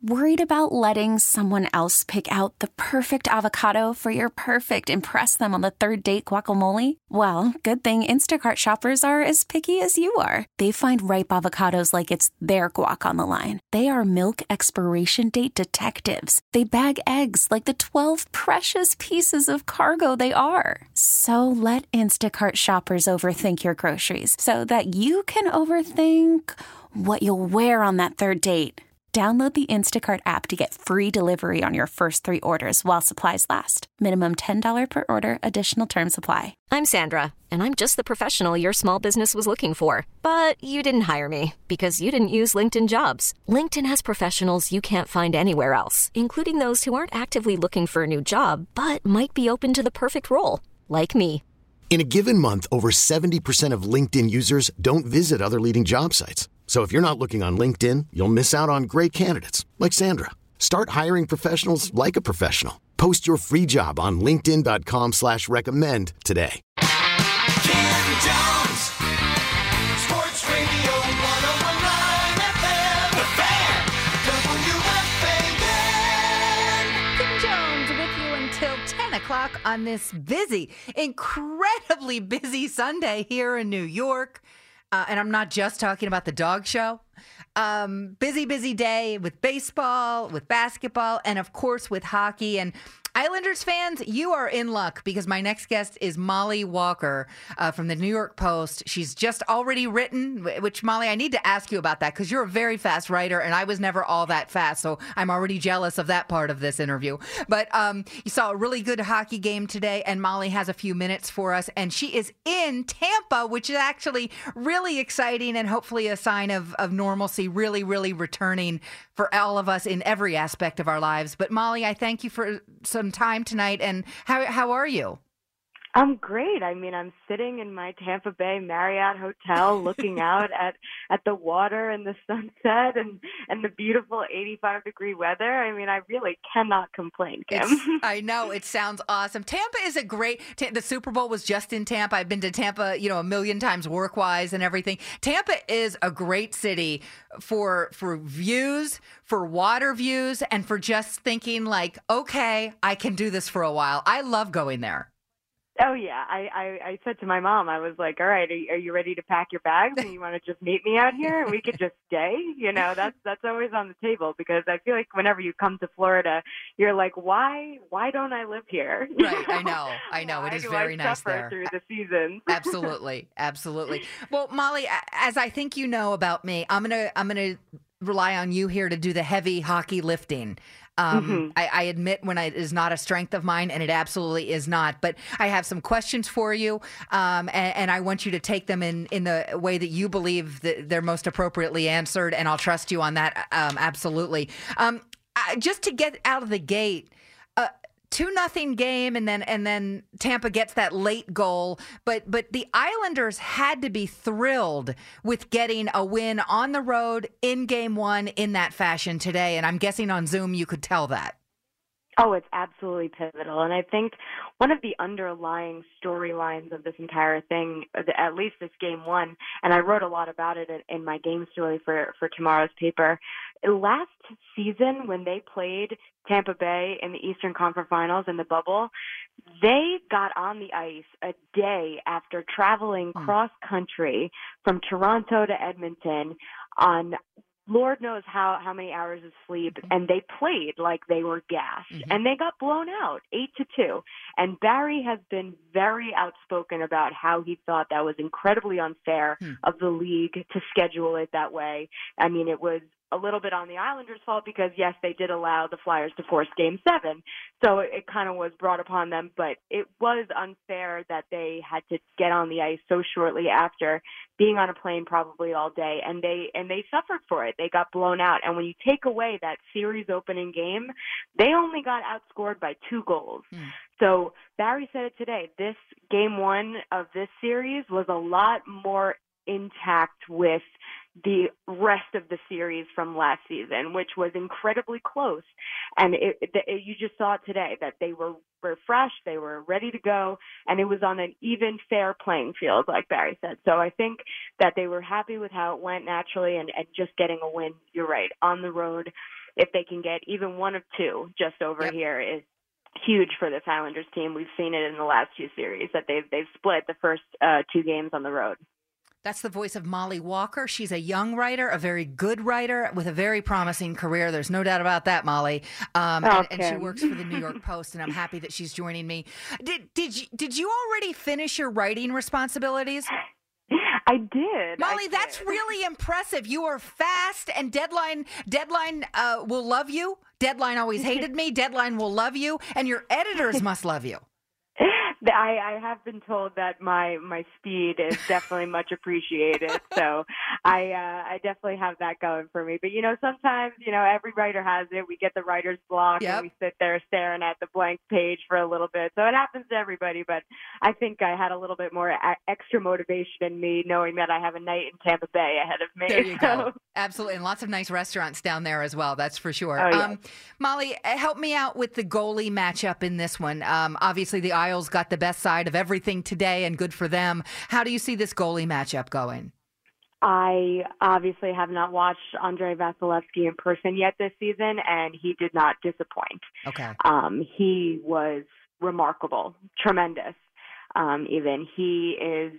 Worried about letting someone else pick out the perfect avocado for your perfect impress them on the third date guacamole? Well, good thing Instacart shoppers are as picky as you are. They find ripe avocados like it's their guac on the line. They are milk expiration date detectives. They bag eggs like the 12 precious pieces of cargo they are. So let Instacart shoppers overthink your groceries so that you can overthink what you'll wear on that third date. Download the Instacart app to get free delivery on your first 3 orders while supplies last. Minimum $10 per order. Additional terms apply. I'm Sandra, and I'm just the professional your small business was looking for. But you didn't hire me because you didn't use LinkedIn Jobs. LinkedIn has professionals you can't find anywhere else, including those who aren't actively looking for a new job, but might be open to the perfect role, like me. In a given month, over 70% of LinkedIn users don't visit other leading job sites. So if you're not looking on LinkedIn, you'll miss out on great candidates like Sandra. Start hiring professionals like a professional. Post your free job on linkedin.com/recommend today. Kim Jones, Sports Radio 101.9 FM, The Fan, WFAN. Kim Jones with you until 10 o'clock on this incredibly busy Sunday here in New York. And I'm not just talking about the dog show. Busy day with baseball, with basketball, and of course with hockey. And Islanders fans, you are in luck because my next guest is Molly Walker from the New York Post. She's just already written, which, Molly, I need to ask you about that because you're a very fast writer and I was never all that fast. So I'm already jealous of that part of this interview. But you saw a really good hockey game today and Molly has a few minutes for us. And she is in Tampa, which is actually really exciting and hopefully a sign of normalcy, really returning for all of us in every aspect of our lives. But Molly, I thank you for some time tonight. And how are you? I'm great. I mean, I'm sitting in my Tampa Bay Marriott hotel looking out at the water and the sunset and the beautiful 85-degree weather. I mean, I really cannot complain, Kim. I know. It sounds awesome. Tampa is a great – the Super Bowl was just in Tampa. I've been to Tampa, a million times work-wise and everything. Tampa is a great city for views, for water views, and for just thinking like, okay, I can do this for a while. I love going there. Oh, yeah. I said to my mom, I was like, all right, are you ready to pack your bags and you want to just meet me out here and we could just stay? That's always on the table because I feel like whenever you come to Florida, you're like, why don't I live here? Right. I know. It is very nice there. Through the seasons. Absolutely. Well, Molly, as I think you know about me, I'm gonna rely on you here to do the heavy hockey lifting. I admit when it is not a strength of mine, and it absolutely is not. But I have some questions for you, and I want you to take them in the way that you believe that they're most appropriately answered, and I'll trust you on that, absolutely. Just to get out of the gate, 2-0 game, and then Tampa gets that late goal. But the Islanders had to be thrilled with getting a win on the road in Game 1 in that fashion today. And I'm guessing on Zoom you could tell that. Oh, it's absolutely pivotal. And I think one of the underlying storylines of this entire thing, at least this Game 1, and I wrote a lot about it in my game story for tomorrow's paper. Last season, when they played Tampa Bay in the Eastern Conference Finals in the bubble, they got on the ice a day after traveling cross-country from Toronto to Edmonton on Lord knows how many hours of sleep, and they played like they were gassed, and they got blown out 8-2. And Barry has been very outspoken about how he thought that was incredibly unfair of the league to schedule it that way. I mean, it was a little bit on the Islanders' fault because, yes, they did allow the Flyers to force Game 7. So it kind of was brought upon them, but it was unfair that they had to get on the ice so shortly after being on a plane probably all day, and they suffered for it. They got blown out. And when you take away that series opening game, they only got outscored by 2 goals. So Barry said it today. This Game 1 of this series was a lot more intact with the rest of the series from last season, which was incredibly close. And you just saw it today that they were refreshed, they were ready to go, and it was on an even, fair playing field, like Barry said. So I think that they were happy with how it went naturally and just getting a win, you're right, on the road. if they can get even one of two just over here is huge for this Islanders team. We've seen it in the last two series that they've split the first two games on the road. That's the voice of Molly Walker. She's a young writer, a very good writer with a very promising career. There's no doubt about that, Molly. And she works for the New York Post, and I'm happy that she's joining me. Did you already finish your writing responsibilities? I did. Molly, that's really impressive. You are fast, and Deadline will love you. Deadline always hated me. Deadline will love you, and your editors must love you. I have been told that my speed is definitely much appreciated, so I definitely have that going for me. But sometimes every writer has it. We get the writer's block, and we sit there staring at the blank page for a little bit. So it happens to everybody. But I think I had a little bit more extra motivation in me, knowing that I have a night in Tampa Bay ahead of me. There you go. Absolutely, and lots of nice restaurants down there as well. That's for sure. Molly, help me out with the goalie matchup in this one. Obviously, the Isles got the best side of everything today, and good for them. How do you see this goalie matchup going? I obviously have not watched Andrei Vasilevsky in person yet this season, and he did not disappoint. Okay. He was remarkable, tremendous. Even he is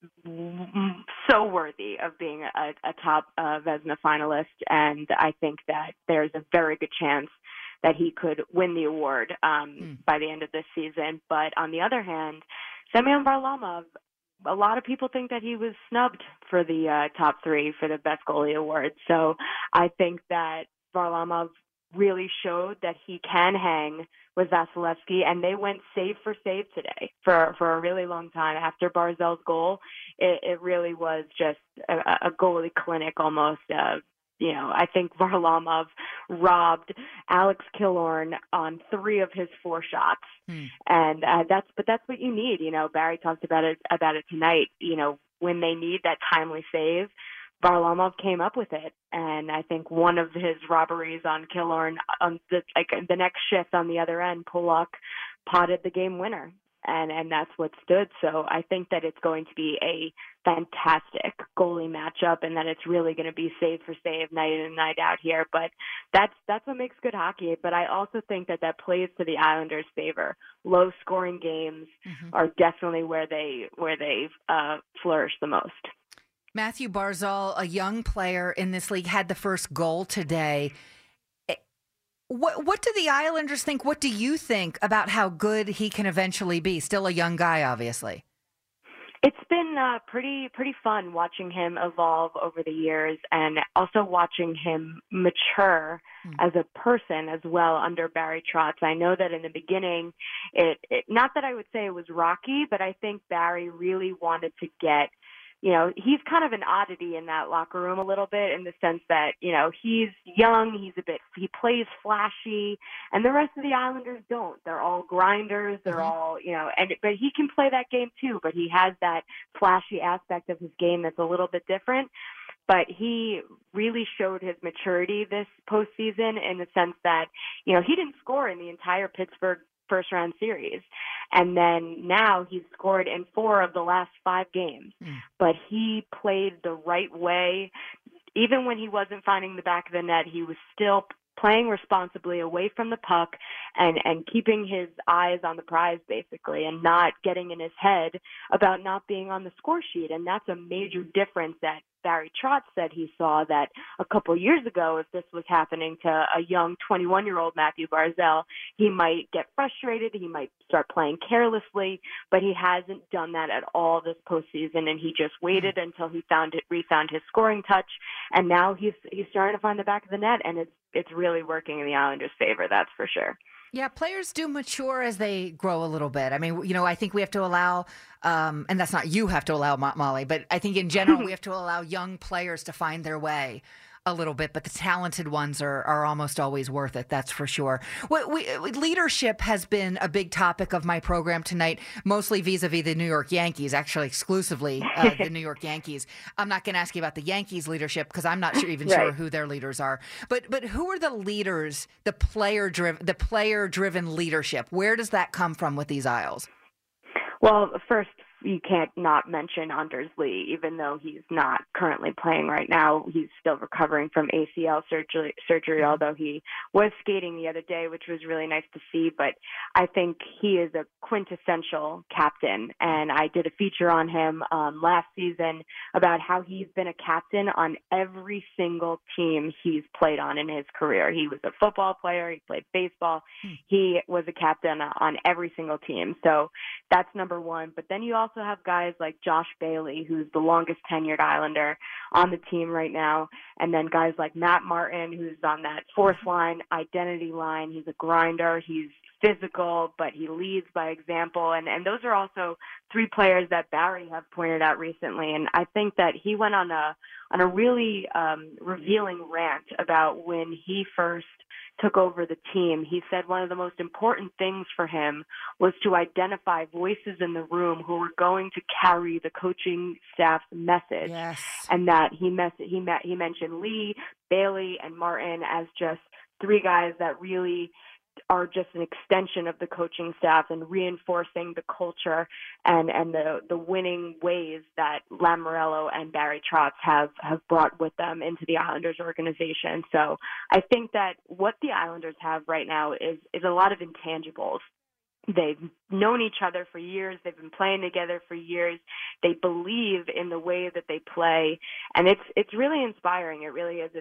so worthy of being a top Vezina finalist, and I think that there's a very good chance that he could win the award by the end of this season. But on the other hand, Semyon Varlamov, a lot of people think that he was snubbed for the top three for the best goalie award. So I think that Varlamov really showed that he can hang with Vasilevsky, and they went save for save today for a really long time. After Barzal's goal, it really was just a goalie clinic almost. I think Varlamov robbed Alex Killorn on 3 of his 4 shots. And that's what you need. Barry talked about it tonight. When they need that timely save, Varlamov came up with it. And I think one of his robberies on Killorn, on the next shift on the other end, Polak potted the game winner. And that's what stood. So I think that it's going to be a fantastic goalie matchup, and that it's really going to be save for save night in and night out here. But that's what makes good hockey. But I also think that plays to the Islanders' favor. Low scoring games are definitely where they flourish the most. Matthew Barzal, a young player in this league, had the first goal today. What do the Islanders think? What do you think about how good he can eventually be? Still a young guy, obviously. It's been pretty fun watching him evolve over the years, and also watching him mature as a person as well under Barry Trotz. I know that in the beginning, it not that I would say it was rocky, but I think Barry really wanted to get. He's kind of an oddity in that locker room a little bit, in the sense that, he's young, he plays flashy, and the rest of the Islanders don't. They're all grinders, they're all, but he can play that game too, but he has that flashy aspect of his game that's a little bit different. But he really showed his maturity this postseason, in the sense that, he didn't score in the entire Pittsburgh first round series. And then now he's scored in 4 of the last 5 games. But he played the right way. Even when he wasn't finding the back of the net, he was still playing responsibly away from the puck and keeping his eyes on the prize, basically, and not getting in his head about not being on the score sheet. And that's a major difference that Barry Trotz said he saw, that a couple years ago, if this was happening to a young 21-year-old Matthew Barzal, he might get frustrated, he might start playing carelessly, but he hasn't done that at all this postseason, and he just waited until he refound his scoring touch, and now he's starting to find the back of the net, and it's really working in the Islanders' favor, that's for sure. Yeah, players do mature as they grow a little bit. I mean, I think we have to allow, and that's not you have to allow, Molly, but I think in general we have to allow young players to find their way a little bit, but the talented ones are almost always worth it. That's for sure. Leadership has been a big topic of my program tonight, mostly vis-a-vis the New York Yankees, actually exclusively the New York Yankees. I'm not going to ask you about the Yankees leadership, because I'm not sure who their leaders are. But who are the leaders, the player-driven leadership? Where does that come from with these Isles? Well, first you can't not mention Anders Lee, even though he's not currently playing right now. He's still recovering from ACL surgery, although he was skating the other day, which was really nice to see. But I think he is a quintessential captain, and I did a feature on him last season about how he's been a captain on every single team he's played on in his career. He was a football player. He played baseball. He was a captain on every single team. So that's number one. But then you also have guys like Josh Bailey, who's the longest tenured Islander on the team right now. And then guys like Matt Martin, who's on that fourth line, identity line. He's a grinder. He's physical, but he leads by example. And those are also three players that Barry have pointed out recently. And I think that he went on a really revealing rant about when he first took over the team. He said one of the most important things for him was to identify voices in the room who were going to carry the coaching staff's message. Yes. And that he mentioned Lee, Bailey, and Martin as just three guys that really are just an extension of the coaching staff and reinforcing the culture and the winning ways that Lamoriello and Barry Trotz have brought with them into the Islanders organization. So I think that what the Islanders have right now is a lot of intangibles. They've known each other for years. They've been playing together for years. They believe in the way that they play, and it's really inspiring. It really is.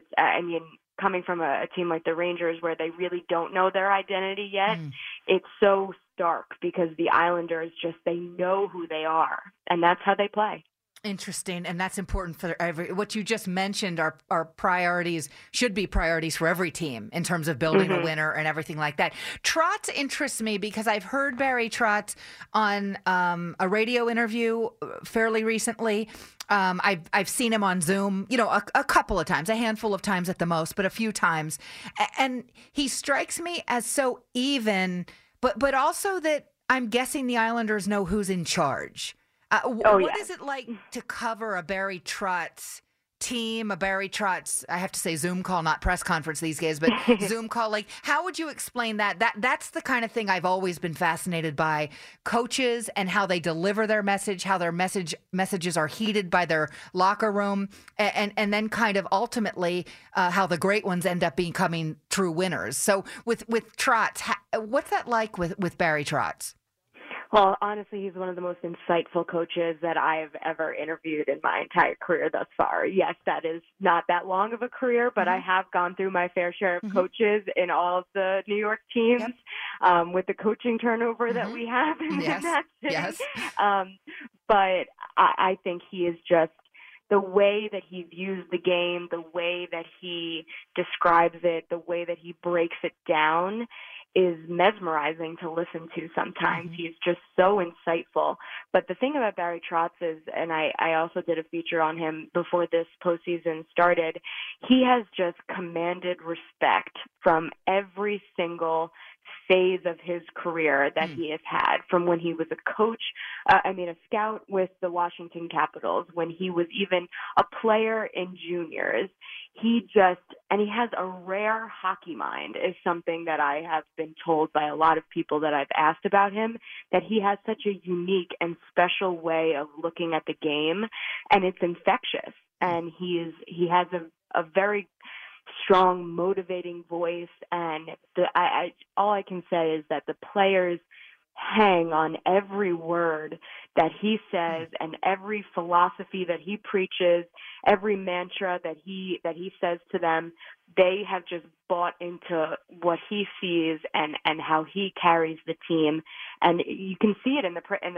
Coming from a team like the Rangers where they really don't know their identity yet, it's so stark because the Islanders they know who they are, and that's how they play. Interesting, and that's important for what you just mentioned are priorities, should be priorities for every team in terms of building a winner and everything like that. Trotz interests me because I've heard Barry Trotz on a radio interview fairly recently. I've seen him on Zoom, a couple of times, a handful of times at the most, but a few times. And he strikes me as so even, but also that I'm guessing the Islanders know who's in charge. What is it like to cover a Barry Trotz team, a Barry Trotz, I have to say Zoom call, not press conference these days, but Zoom call? Like, how would you explain that? That's the kind of thing I've always been fascinated by. Coaches and how they deliver their message, how their messages are heeded by their locker room, and then kind of ultimately how the great ones end up becoming true winners. So with Trotz, what's that like with Barry Trotz? Well, honestly, he's one of the most insightful coaches that I've ever interviewed in my entire career thus far. Yes, that is not that long of a career, but I have gone through my fair share of coaches in all of the New York teams with the coaching turnover that we have in that city. Yes. But I think he is just the way that he views the game, the way that he describes it, the way that he breaks it down is mesmerizing to listen to sometimes. He's just so insightful. But the thing about Barry Trotz is, and I also did a feature on him before this postseason started, he has just commanded respect from every single phase of his career that he has had, from when he was a scout with the Washington Capitals, when he was even a player in juniors. He has a rare hockey mind, is something that I have been told by a lot of people that I've asked about him, that he has such a unique and special way of looking at the game, and it's infectious. And he has a very strong, motivating voice, and all I can say is that the players hang on every word that he says and every philosophy that he preaches, every mantra that he says to them. They have just bought into what he sees and how he carries the team, and you can see it in the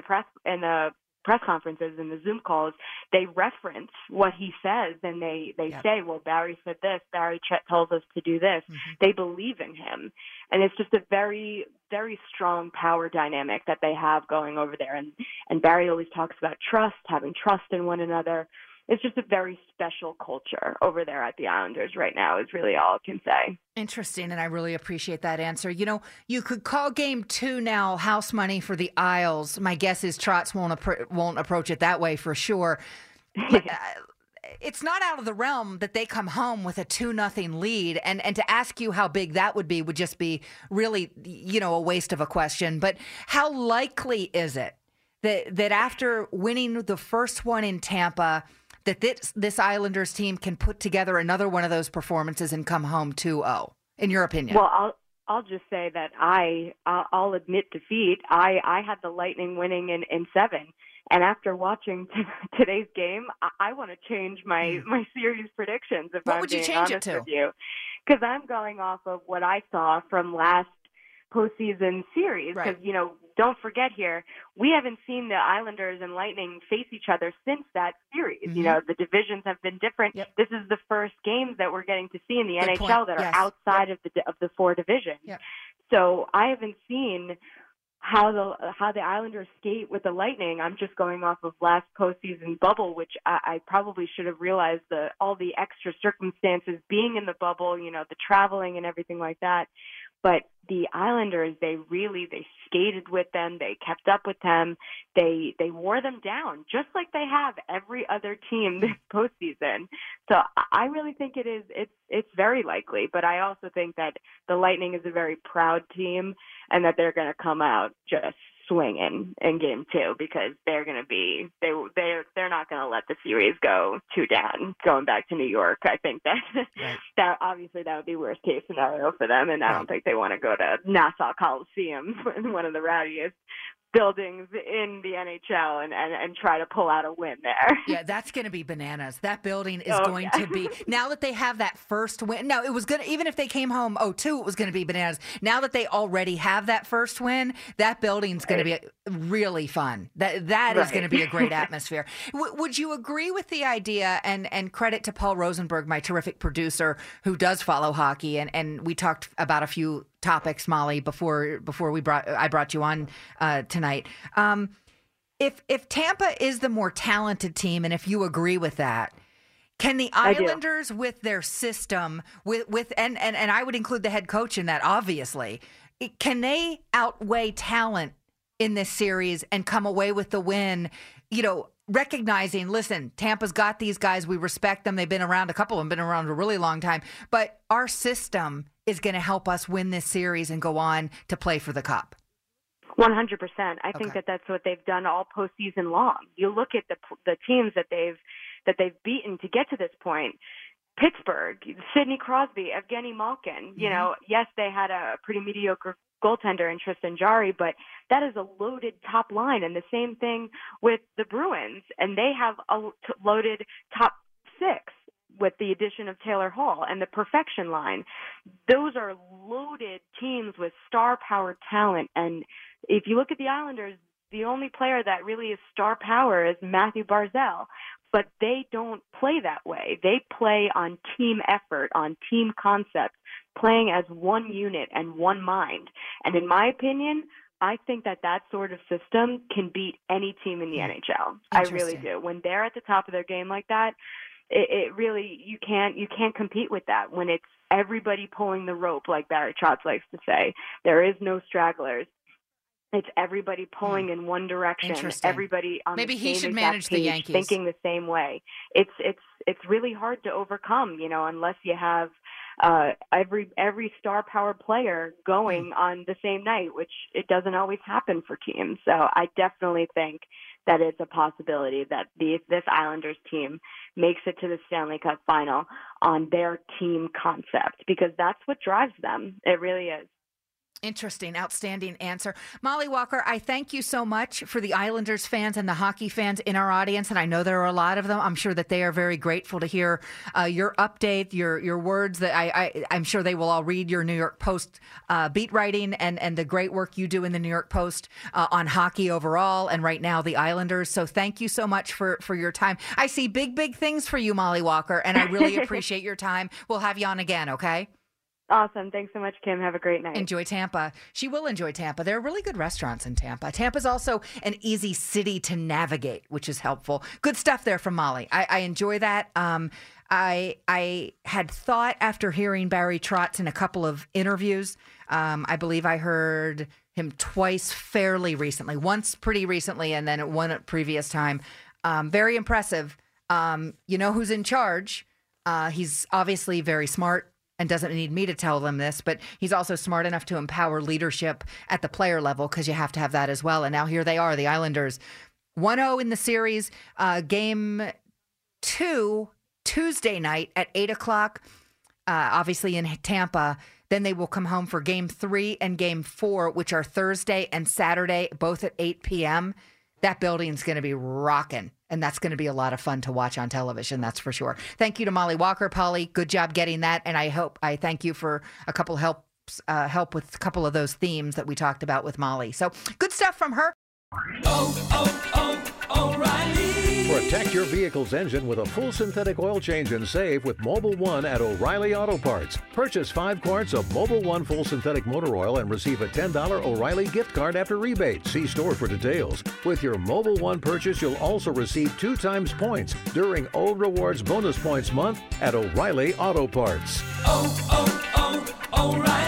press conferences and the Zoom calls. They reference what he says, and they say, well, Barry said this, Barry tells us to do this. They believe in him. And it's just a very, very strong power dynamic that they have going over there. And Barry always talks about trust, having trust in one another. It's just a very special culture over there at the Islanders right now is really all I can say. Interesting, and I really appreciate that answer. You could call Game 2 now house money for the Isles. My guess is Trotz won't approach it that way for sure. But, it's not out of the realm that they come home with a 2-0 lead, and to ask you how big that would just be really, a waste of a question. But how likely is it that after winning the first one in Tampa, that this Islanders team can put together another one of those performances and come home 2-0, in your opinion? Well, I'll just say that I'll admit defeat. I had the Lightning winning in 7. And after watching today's game, I want to change my series predictions. What would you change it to? Because I'm going off of what I saw from last postseason series. Because, Right. Don't forget here, we haven't seen the Islanders and Lightning face each other since that series. Mm-hmm. The divisions have been different. Yep. This is the first games that we're getting to see in the Good NHL point. that are Yes. outside of the 4 divisions. Yep. So I haven't seen how the Islanders skate with the Lightning. I'm just going off of last postseason bubble, which I probably should have realized all the extra circumstances being in the bubble, the traveling and everything like that. But the Islanders, they skated with them. They kept up with them. They wore them down, just like they have every other team this postseason. So I really think it's very likely. But I also think that the Lightning is a very proud team, and that they're going to come out just swinging in game 2, because they're going to be they're not going to let the series go 2 down going back to New York. I think that Right. that obviously that would be worst case scenario for them, and I don't think they want to go to Nassau Coliseum, one of the rowdiest buildings in the NHL, and try to pull out a win there. Yeah, that's going to be bananas. That building is Oh, going yeah. to be, now that they have that first win. No, it was going to, even if they came home 0-2, it was going to be bananas. Now that they already have that first win, that building's going to be really fun. That is Right. going to be a great atmosphere. Would you agree with the idea, and credit to Paul Rosenberg, my terrific producer who does follow hockey, and we talked about a few topics, Molly, before I brought you on tonight. If Tampa is the more talented team, and if you agree with that, can the I do. Islanders with their system, and I would include the head coach in that, obviously, can they outweigh talent in this series and come away with the win? Recognizing, listen, Tampa's got these guys. We respect them. They've been around. A couple of them been around a really long time. But our system is going to help us win this series and go on to play for the cup. 100%. I think Okay. that that's what they've done all postseason long. You look at the teams that they've beaten to get to this point. Pittsburgh, Sidney Crosby, Evgeny Malkin. Yes, they had a pretty mediocre goaltender in Tristan Jarry, but that is a loaded top line. And the same thing with the Bruins, and they have a loaded top 6 with the addition of Taylor Hall and the perfection line. Those are loaded teams with star power talent. And if you look at the Islanders, the only player that really is star power is Matthew Barzal. But they don't play that way. They play on team effort, on team concept, playing as one unit and one mind. And in my opinion, I think that sort of system can beat any team in the NHL. I really do. When they're at the top of their game like that, it really, you can't compete with that. When it's everybody pulling the rope, like Barry Trotz likes to say, there is no stragglers. It's everybody pulling in one direction. Interesting. Everybody on Maybe the he same should exact manage the page, Yankees. thinking the same way. It's really hard to overcome, unless you have every star power player going on the same night, which it doesn't always happen for teams. So I definitely think that it's a possibility that this Islanders team makes it to the Stanley Cup final on their team concept, because that's what drives them. It really is. Interesting, outstanding answer. Molly Walker, I thank you so much for the Islanders fans and the hockey fans in our audience, and I know there are a lot of them. I'm sure that they are very grateful to hear your update, your words. That I'm sure they will all read your New York Post beat writing and the great work you do in the New York Post on hockey overall, and right now the Islanders. So thank you so much for your time. I see big things for you, Molly Walker, and I really appreciate your time. We'll have you on again, okay? Awesome. Thanks so much, Kim. Have a great night. Enjoy Tampa. She will enjoy Tampa. There are really good restaurants in Tampa. Tampa's also an easy city to navigate, which is helpful. Good stuff there from Molly. I enjoy that. I had thought, after hearing Barry Trotz in a couple of interviews, I believe I heard him twice fairly recently, once pretty recently, and then one at previous time. Very impressive. You know who's in charge. He's obviously very smart. and doesn't need me to tell them this, but he's also smart enough to empower leadership at the player level because you have to have that as well. And now here they are, the Islanders, 1-0 in the series. Game 2, Tuesday night at 8 o'clock, obviously in Tampa. Then they will come home for Game 3 and Game 4, which are Thursday and Saturday, both at 8 p.m. That building's going to be rocking, and that's going to be a lot of fun to watch on television, that's for sure. Thank you to Molly Walker. Polly, good job getting that, and I thank you for a couple help with a couple of those themes that we talked about with Molly. So good stuff from her. O'Reilly. Protect your vehicle's engine with a full synthetic oil change and save with Mobil 1 at O'Reilly Auto Parts. Purchase 5 quarts of Mobil 1 full synthetic motor oil and receive a $10 O'Reilly gift card after rebate. See store for details. With your Mobil 1 purchase, you'll also receive 2 times points during O Rewards Bonus Points Month at O'Reilly Auto Parts. O'Reilly.